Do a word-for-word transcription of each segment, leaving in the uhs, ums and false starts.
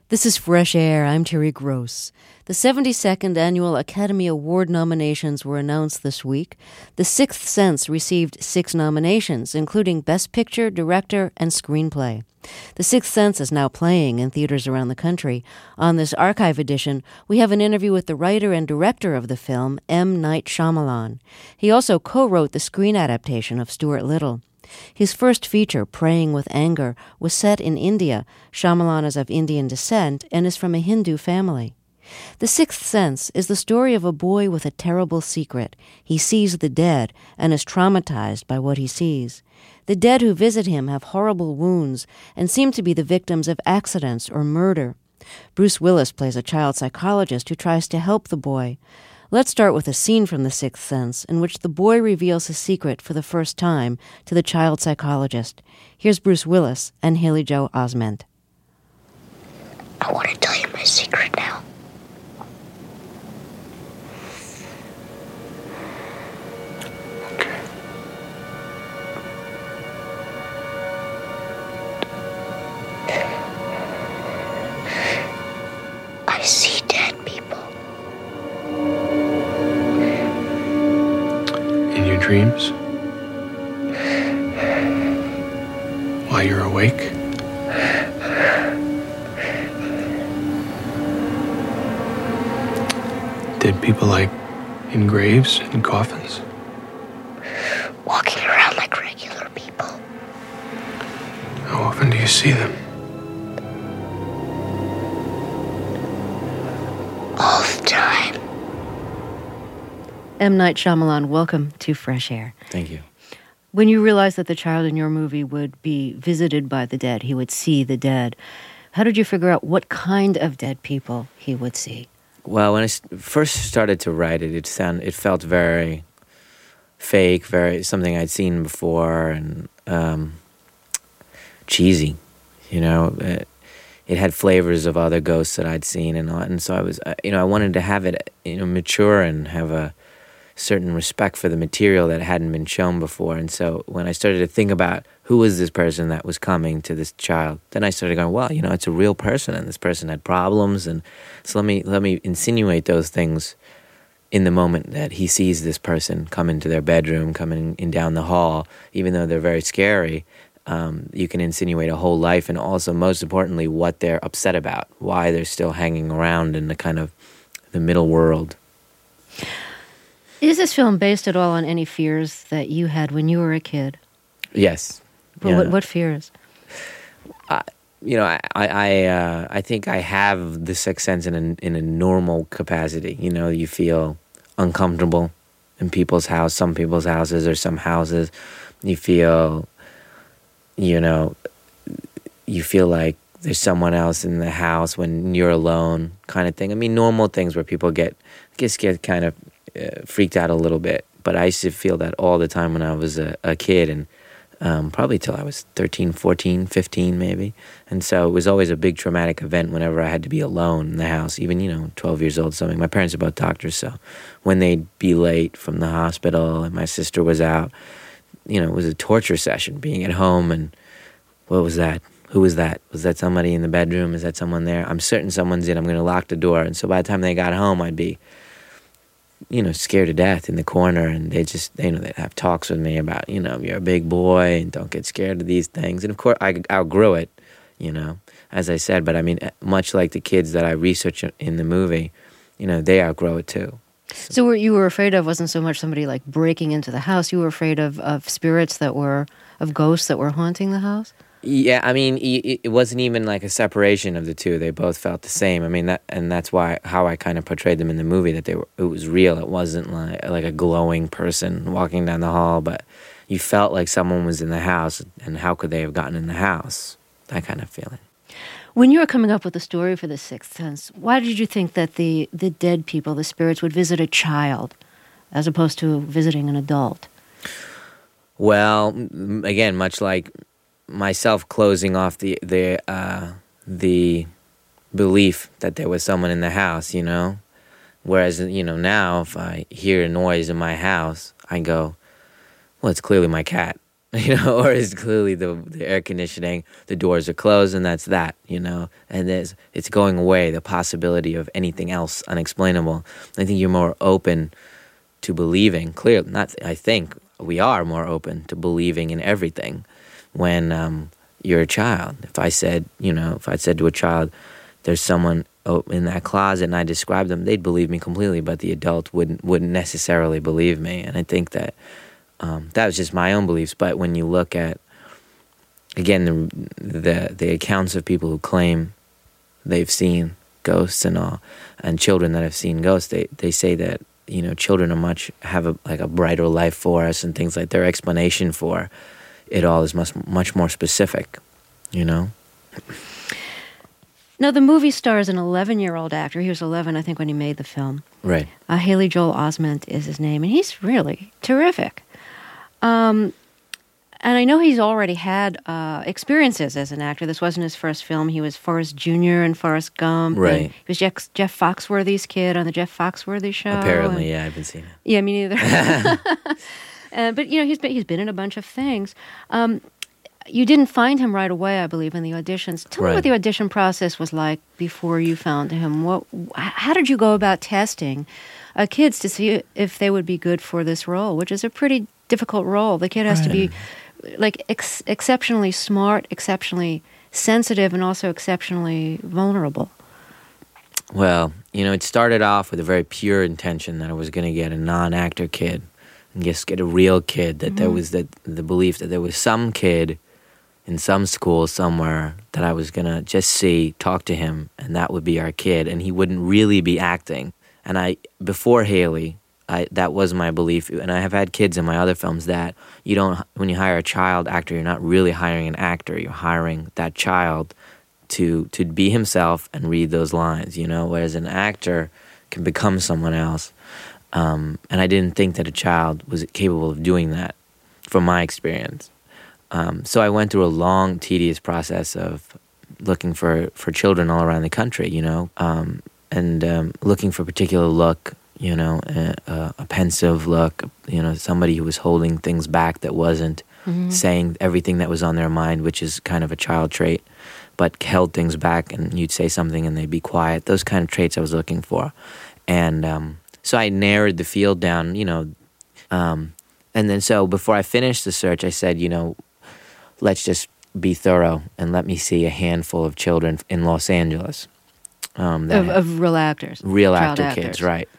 This is Fresh Air. I'm Terry Gross. The seventy-second Annual Academy Award nominations were announced this week. The Sixth Sense received six nominations, including Best Picture, Director, and Screenplay. The Sixth Sense is now playing in theaters around the country. On this archive edition, we have an interview with the writer and director of the film, M. Night Shyamalan. He also co-wrote the screen adaptation of Stuart Little. His first feature, Praying with Anger, was set in India. Shyamalan is of Indian descent and is from a Hindu family. The Sixth Sense is the story of a boy with a terrible secret. He sees the dead and is traumatized by what he sees. The dead who visit him have horrible wounds and seem to be the victims of accidents or murder. Bruce Willis plays a child psychologist who tries to help the boy. Let's start with a scene from The Sixth Sense in which the boy reveals his secret for the first time to the child psychologist. Here's Bruce Willis and Haley Joel Osment. I want to tell you my secret now. Okay. I see dead people. In your dreams? While you're awake? Dead people like in graves and coffins? Walking around like regular people. How often do you see them? All the time. M. Night Shyamalan, welcome to Fresh Air. Thank you. When you realized that the child in your movie would be visited by the dead, he would see the dead, how did you figure out what kind of dead people he would see? Well, when I first started to write it, it sound it felt very fake, very something I'd seen before, and um, cheesy. You know, it, it had flavors of other ghosts that I'd seen, and and so I was, uh, you know, I wanted to have it, you know, mature and have a certain respect for the material that hadn't been shown before. And so when I started to think about who was this person that was coming to this child, then I started going, well, you know, it's a real person, and this person had problems, and so let me let me insinuate those things in the moment that he sees this person come into their bedroom, coming in down the hall. Even though they're very scary, um, you can insinuate a whole life, and also, most importantly, what they're upset about, why they're still hanging around in the kind of the middle world. Is this film based at all on any fears that you had when you were a kid? Yes. Well, Yeah. what, what fears? Uh, you know, I I I, uh, I think I have the sixth sense in a, in a normal capacity. You know, you feel uncomfortable in people's house, some people's houses or some houses. You feel, you know, you feel like there's someone else in the house when you're alone, kind of thing. I mean, normal things where people get just get kind of uh, freaked out a little bit. But I used to feel that all the time when I was a, a kid, and Um, probably till I was thirteen, fourteen, fifteen maybe. And so it was always a big traumatic event whenever I had to be alone in the house, even, you know, twelve years old, something. My parents are both doctors, so when they'd be late from the hospital and my sister was out, you know, it was a torture session being at home. And what was that? Who was that? Was that somebody in the bedroom? Is that someone there? I'm certain someone's in. I'm going to lock the door. And so by the time they got home, I'd be, you know, scared to death in the corner, and they just, you know, they'd have talks with me about, you know, you're a big boy and don't get scared of these things. And of course, I outgrew it, you know, as I said. But I mean, much like the kids that I research in the movie, you know, they outgrow it too. So, so what you were afraid of wasn't so much somebody like breaking into the house. You were afraid of, of spirits that were, of ghosts that were haunting the house? Yeah, I mean, it wasn't even like a separation of the two. They both felt the same. I mean, that, and that's why how I kind of portrayed them in the movie, that they were, it was real. It wasn't like like a glowing person walking down the hall, but you felt like someone was in the house, and how could they have gotten in the house? That kind of feeling. When you were coming up with the story for The Sixth Sense, why did you think that the, the dead people, the spirits, would visit a child as opposed to visiting an adult? Well, again, much like myself closing off the the uh, the belief that there was someone in the house, you know. Whereas, you know, now if I hear a noise in my house, I go, well, it's clearly my cat. You know, or is clearly the the air conditioning, the doors are closed, and that's that, you know, and there's, it's going away, the possibility of anything else unexplainable. I think you're more open to believing, clearly, not, I think we are more open to believing in everything when um, you're a child. If I said, you know, if I said to a child, there's someone in that closet and I described them, they'd believe me completely, but the adult wouldn't wouldn't necessarily believe me. And I think that Um, that was just my own beliefs, but when you look at, again, the, the the accounts of people who claim they've seen ghosts and all, and children that have seen ghosts, they, they say that, you know, children are much, have a, like a brighter life force and things like their explanation for it all is much, much more specific, you know? Now, the movie stars an eleven-year-old actor. He was eleven, I think, when he made the film. Right. Uh, Haley Joel Osment is his name, and he's really terrific. Um, and I know he's already had uh, experiences as an actor. This wasn't his first film. He was Forrest Junior in Forrest Gump. Right. He was Jeff, Jeff Foxworthy's kid on the Jeff Foxworthy Show. Apparently, and, yeah, I haven't seen it. Yeah, me neither. uh, but, you know, he's been, he's been in a bunch of things. Um, you didn't find him right away, I believe, in the auditions. Tell Right. me what the audition process was like before you found him. What? How did you go about testing uh, kids to see if they would be good for this role, which is a pretty difficult role. The kid has to be like ex- exceptionally smart, exceptionally sensitive, and also exceptionally vulnerable. Well, you know, it started off with a very pure intention that I was going to get a non-actor kid and just get a real kid, that mm-hmm. there was that the belief that there was some kid in some school somewhere that I was going to just see, talk to him, and that would be our kid, and he wouldn't really be acting. And I, before Haley, I, that was my belief, and I have had kids in my other films that you don't, when you hire a child actor, you're not really hiring an actor, you're hiring that child to to be himself and read those lines, you know, whereas an actor can become someone else. Um, and I didn't think that a child was capable of doing that, from my experience. Um, so I went through a long, tedious process of looking for, for children all around the country, you know, um, and um, looking for a particular look, you know, a, a pensive look, you know, somebody who was holding things back that wasn't mm-hmm. saying everything that was on their mind, which is kind of a child trait, but held things back, and you'd say something and they'd be quiet. Those kind of traits I was looking for. And um, so I narrowed the field down, you know, um, and then so before I finished the search, I said, you know, let's just be thorough and let me see a handful of children in Los Angeles. Um, of, of real actors. Real actor actor actors. kids, right.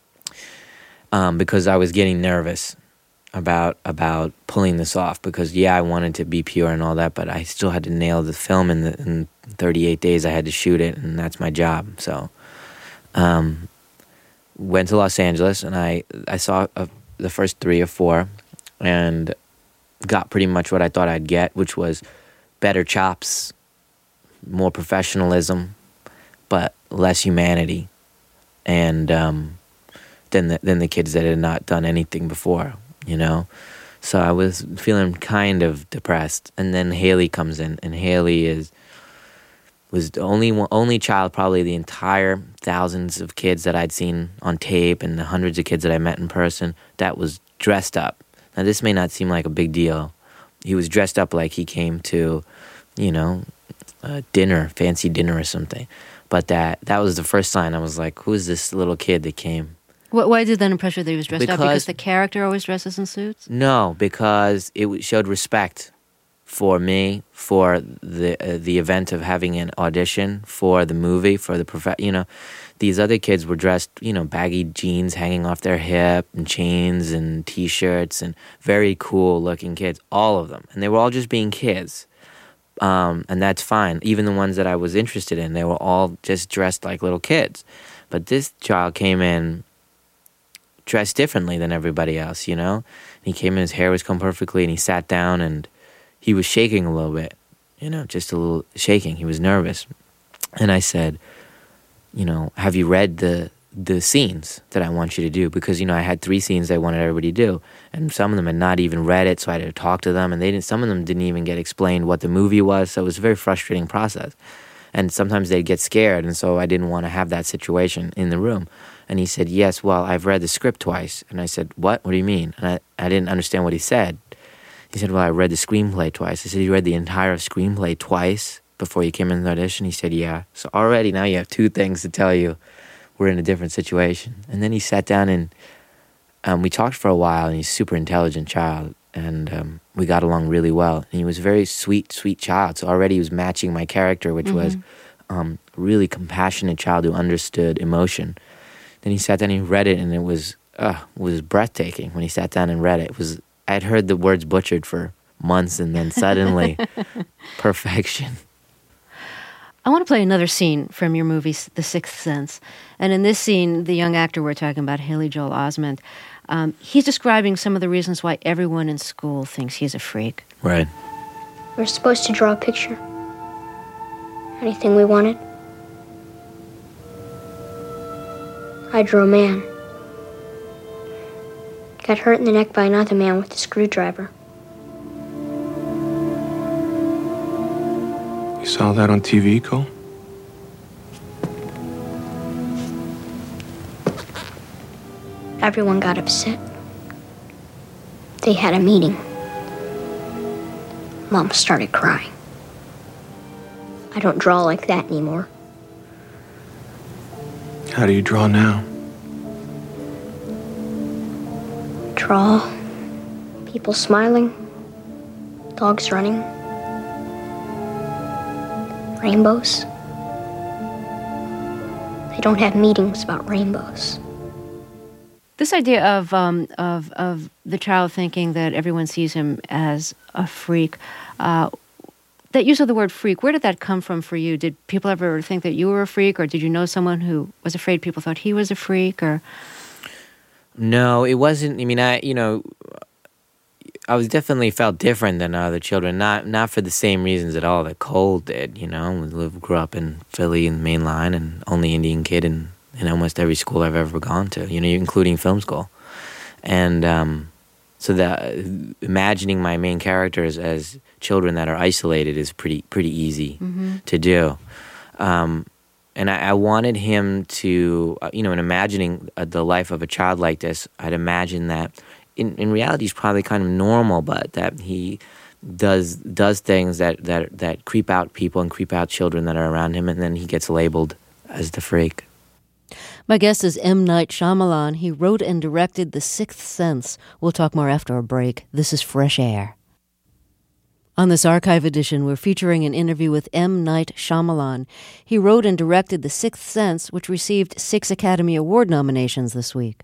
Um, because I was getting nervous about about pulling this off. Because yeah, I wanted to be pure and all that, but I still had to nail the film in, the, in thirty-eight days. I had to shoot it, and that's my job. So, um, went to Los Angeles, and I I saw a, the first three or four, and got pretty much what I thought I'd get, which was better chops, more professionalism, but less humanity, and um, than the, than the kids that had not done anything before, you know? So I was feeling kind of depressed. And then Haley comes in, and Haley is was the only one, only child, probably the entire thousands of kids that I'd seen on tape and the hundreds of kids that I met in person that was dressed up. Now, this may not seem like a big deal. He was dressed up like he came to, you know, a dinner, fancy dinner or something. But that that was the first sign. I was like, who is this little kid that came? Why did that impress you that he was dressed because, up? Because the character always dresses in suits? No, because it showed respect for me, for the uh, the event of having an audition for the movie, for the prof. You know, these other kids were dressed, you know, baggy jeans hanging off their hip and chains and T-shirts and very cool looking kids, all of them. And they were all just being kids. Um, and that's fine. Even the ones that I was interested in, they were all just dressed like little kids. But this child came in dressed differently than everybody else, you know? And he came in, his hair was combed perfectly, and he sat down, and he was shaking a little bit, you know, just a little shaking. He was nervous. And I said, you know, have you read the the scenes that I want you to do? Because, you know, I had three scenes I wanted everybody to do, and some of them had not even read it, so I had to talk to them, and they didn't. Some of them didn't even get explained what the movie was, so it was a very frustrating process. And sometimes they'd get scared, and so I didn't want to have that situation in the room. And he said, yes, well, I've read the script twice. And I said, what? What do you mean? And I, I didn't understand what he said. He said, well, I read the screenplay twice. I said, you read the entire screenplay twice before you came in the audition? He said, yeah. So already now you have two things to tell you we're in a different situation. And then he sat down and um, we talked for a while, and he's a super intelligent child. And um, we got along really well. And he was a very sweet, sweet child. So already he was matching my character, which mm-hmm. was um, a really compassionate child who understood emotion. Then he sat down and he read it, and it was uh, it was breathtaking when he sat down and read it. It was I'd heard the words butchered for months, and then suddenly, perfection. I want to play another scene from your movie, The Sixth Sense. And in this scene, the young actor we're talking about, Haley Joel Osment, um, he's describing some of the reasons why everyone in school thinks he's a freak. Right. We're supposed to draw a picture. Anything we wanted. I drew a man. Got hurt in the neck by another man with a screwdriver. You saw that on T V, Cole? Everyone got upset. They had a meeting. Mom started crying. I don't draw like that anymore. How do you draw now? Draw people smiling, dogs running, rainbows. They don't have meetings about rainbows. This idea of um, of of the child thinking that everyone sees him as a freak, uh, that use of the word freak, where did that come from for you? Did people ever think that you were a freak, or did you know someone who was afraid people thought he was a freak, or? No, it wasn't. I mean, I you know, I was definitely felt different than other children. Not not for the same reasons at all that Cole did. You know, we lived, grew up in Philly in the main line, and only Indian kid in, in almost every school I've ever gone to. You know, including film school, and um, so that imagining my main characters as children that are isolated is pretty pretty easy mm-hmm. to do. Um, And I, I wanted him to, uh, you know, in imagining uh, the life of a child like this, I'd imagine that in, in reality he's probably kind of normal, but that he does does things that, that, that creep out people and creep out children that are around him, and then he gets labeled as the freak. My guest is M. Night Shyamalan. He wrote and directed The Sixth Sense. We'll talk more after a break. This is Fresh Air. On this archive edition, we're featuring an interview with M. Night Shyamalan. He wrote and directed The Sixth Sense, which received six Academy Award nominations this week.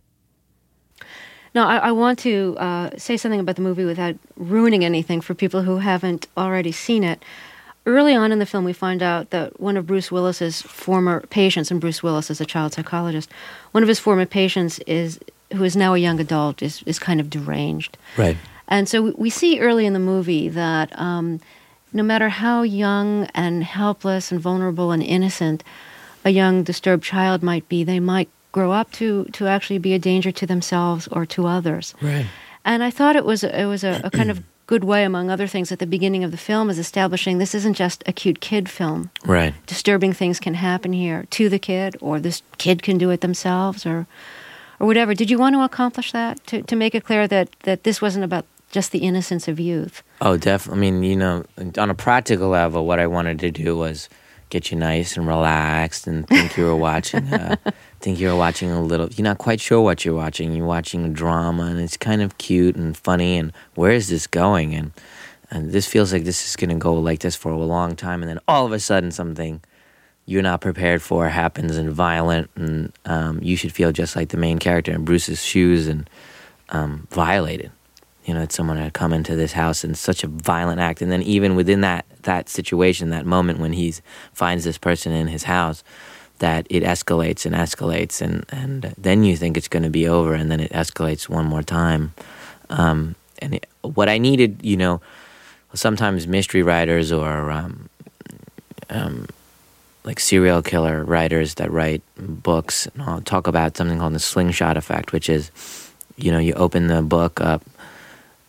Now, I, I want to uh, say something about the movie without ruining anything for people who haven't already seen it. Early on in the film, we find out that one of Bruce Willis's former patients, and Bruce Willis is a child psychologist, one of his former patients, is who is now a young adult, is, is kind of deranged. Right. And so we see early in the movie that um, no matter how young and helpless and vulnerable and innocent a young disturbed child might be, they might grow up to, to actually be a danger to themselves or to others. Right. And I thought it was it was a, a kind of good way, among other things, at the beginning of the film, is establishing this isn't just a cute kid film. Right. Disturbing things can happen here to the kid, or this kid can do it themselves, or or whatever. Did you want to accomplish that, to, to make it clear that, that this wasn't about just the innocence of youth? Oh, definitely. I mean, you know, on a practical level, what I wanted to do was get you nice and relaxed and think you were watching, uh, think you were watching a little, you're not quite sure what you're watching. You're watching a drama, and it's kind of cute and funny, and where is this going? And, and this feels like this is going to go like this for a long time, and then all of a sudden something you're not prepared for happens, and violent, and um, you should feel just like the main character in Bruce's shoes, and um, violated. You know, that someone had come into this house in such a violent act. And then even within that that situation, that moment when he finds this person in his house, that it escalates and escalates. And, and then you think it's going to be over, and then it escalates one more time. Um, and it, what I needed, you know, sometimes mystery writers or um, um, like serial killer writers that write books and talk about something called the slingshot effect, which is, you know, you open the book up,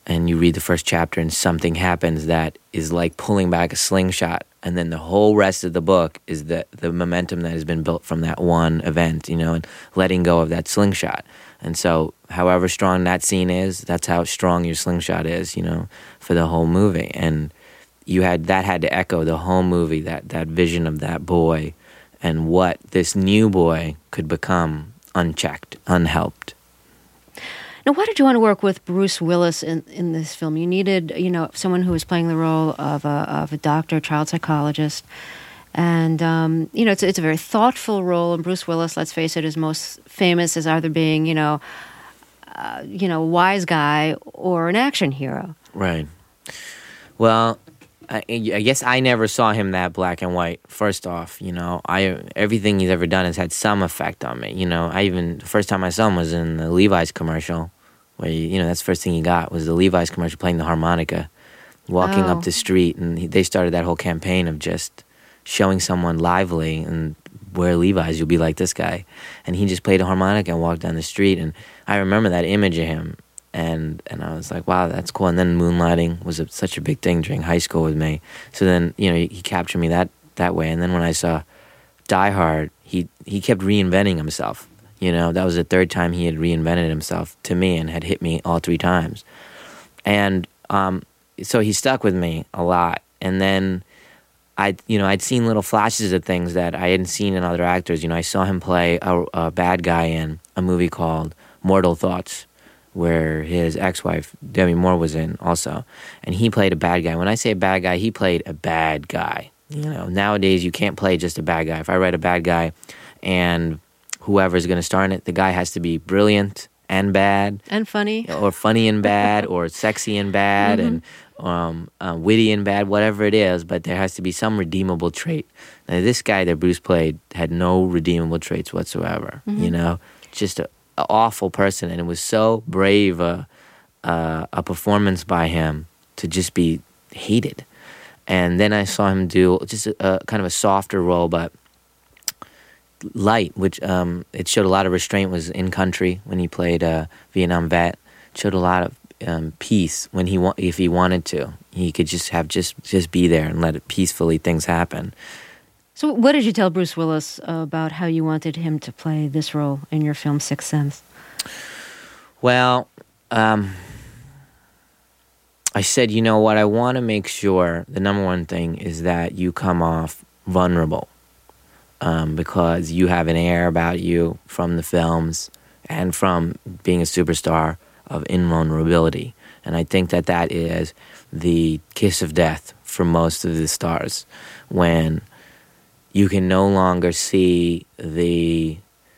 and you read the first chapter and something happens that is like pulling back a slingshot, and then the whole rest of the book is the the momentum that has been built from that one event, you know, and letting go of that slingshot. And so however strong that scene is, that's how strong your slingshot is, you know, for the whole movie. And you had that had to echo the whole movie, that that vision of that boy and what this new boy could become unchecked, unhelped. Now, why did you want to work with Bruce Willis in, in this film? You needed, you know, someone who was playing the role of a, of a doctor, a child psychologist. And, um, you know, it's, it's a very thoughtful role. And Bruce Willis, let's face it, is most famous as either being, you know, uh, you know, a wise guy or an action hero. Right. Well, I, I guess I never saw him that black and white. First off, you know, I everything he's ever done has had some effect on me. You know, I even the first time I saw him was in the Levi's commercial, where you, you know that's the first thing he got was the Levi's commercial playing the harmonica, walking Oh. up the street, and he, they started that whole campaign of just showing someone lively and wear Levi's, you'll be like this guy, and he just played a harmonica and walked down the street, and I remember that image of him. And and I was like, wow, that's cool. And then moonlighting was a, such a big thing during high school with me. So then, you know, he, he captured me that, that way. And then when I saw Die Hard, he, he kept reinventing himself. You know, that was the third time he had reinvented himself to me and had hit me all three times. And um, so he stuck with me a lot. And then I, you know, I'd seen little flashes of things that I hadn't seen in other actors. You know, I saw him play a, a bad guy in a movie called Mortal Thoughts, where his ex-wife, Demi Moore, was in also. And he played a bad guy. When I say a bad guy, he played a bad guy. You know, nowadays you can't play just a bad guy. If I write a bad guy and whoever's going to star in it, the guy has to be brilliant and bad. And funny. Or funny and bad, or sexy and bad, mm-hmm. and um, uh, witty and bad, whatever it is. But there has to be some redeemable trait. Now, this guy that Bruce played had no redeemable traits whatsoever. Mm-hmm. You know, just a awful person, and it was so brave uh, uh, a performance by him to just be hated. And then I saw him do just a, a kind of a softer role, but light, which um, it showed a lot of restraint. Was In Country when he played a Vietnam vet. It showed a lot of um, peace when he wa- if he wanted to, he could just have just just be there and let it peacefully things happen. So what did you tell Bruce Willis about how you wanted him to play this role in your film Sixth Sense? Well, um, I said, you know what, I want to make sure the number one thing is that you come off vulnerable, um, because you have an air about you from the films and from being a superstar of invulnerability. And I think that that is the kiss of death for most of the stars, when you can no longer see the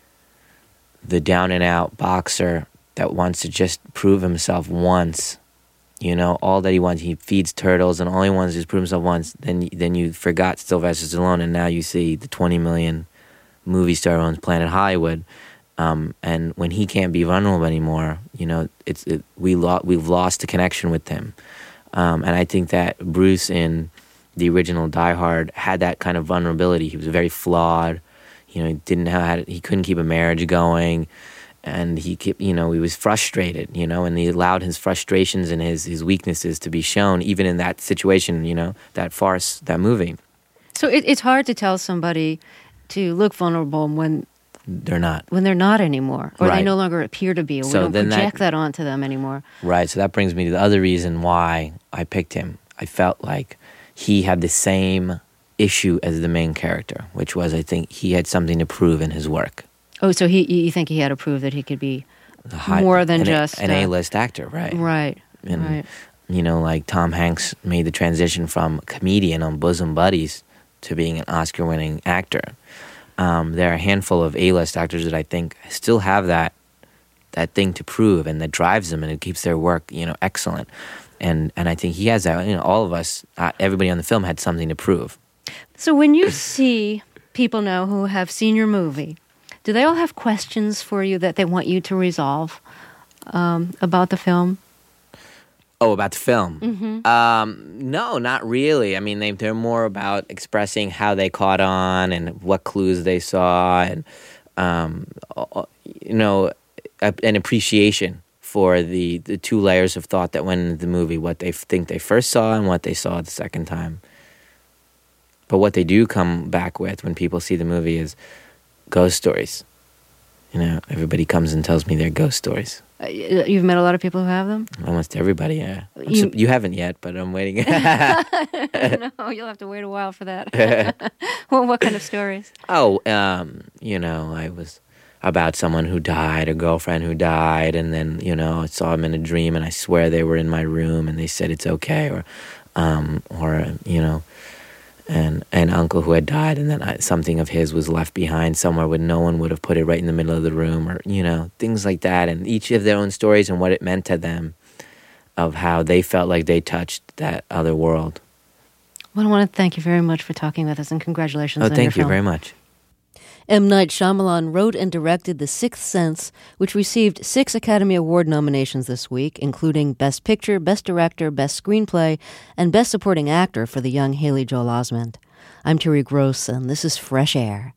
the down-and-out boxer that wants to just prove himself once. You know, all that he wants, he feeds turtles and all he wants is to prove himself once. Then then you forgot Sylvester Stallone, and now you see the twenty million movie star owns Planet Hollywood. Um, and when he can't be vulnerable anymore, you know, it's it, we lo- we've lost the connection with him. Um, and I think that Bruce in the original Die Hard had that kind of vulnerability. He was very flawed. You know, he didn't have how to, he couldn't keep a marriage going, and he kept, you know, he was frustrated. You know, and he allowed his frustrations and his his weaknesses to be shown, even in that situation. You know, that farce, that movie. So it, it's hard to tell somebody to look vulnerable when they're not when they're not anymore, or right. they no longer appear to be. Or so we don't then project that, that onto them anymore. Right. So that brings me to the other reason why I picked him. I felt like he had the same issue as the main character, which was, I think, he had something to prove in his work. Oh, so he you think he had to prove that he could be High, more than an, just an uh, A-list actor, right? Right. And, right. you know, like Tom Hanks made the transition from comedian on Bosom Buddies to being an Oscar-winning actor. Um, there are a handful of A-list actors that I think still have that that thing to prove, and that drives them, and it keeps their work, you know, excellent. And and I think he has that. You know, all of us, uh, everybody on the film had something to prove. So when you see people now who have seen your movie, do they all have questions for you that they want you to resolve um, about the film? Oh, about the film? Mm-hmm. Um, no, not really. I mean, they, they're more about expressing how they caught on and what clues they saw, and, um, you know, a, an appreciation for the, the two layers of thought that went into the movie, what they think they first saw and what they saw the second time. But what they do come back with when people see the movie is ghost stories. You know, everybody comes and tells me their ghost stories. Uh, you've met a lot of people who have them? Almost everybody, yeah. You, su- you haven't yet, but I'm waiting. No, you'll have to wait a while for that. Well, what kind of stories? Oh, um, you know, I was about someone who died, a girlfriend who died, and then, you know, I saw them in a dream, and I swear they were in my room, and they said it's okay, or, um, or you know, and an uncle who had died, and then I, something of his was left behind somewhere where no one would have put it right in the middle of the room, or, you know, things like that, and each of their own stories and what it meant to them, of how they felt like they touched that other world. Well, I want to thank you very much for talking with us, and congratulations oh, on your thank you film. very much. M. Night Shyamalan wrote and directed The Sixth Sense, which received six Academy Award nominations this week, including Best Picture, Best Director, Best Screenplay, and Best Supporting Actor for the young Haley Joel Osment. I'm Terry Gross, and this is Fresh Air.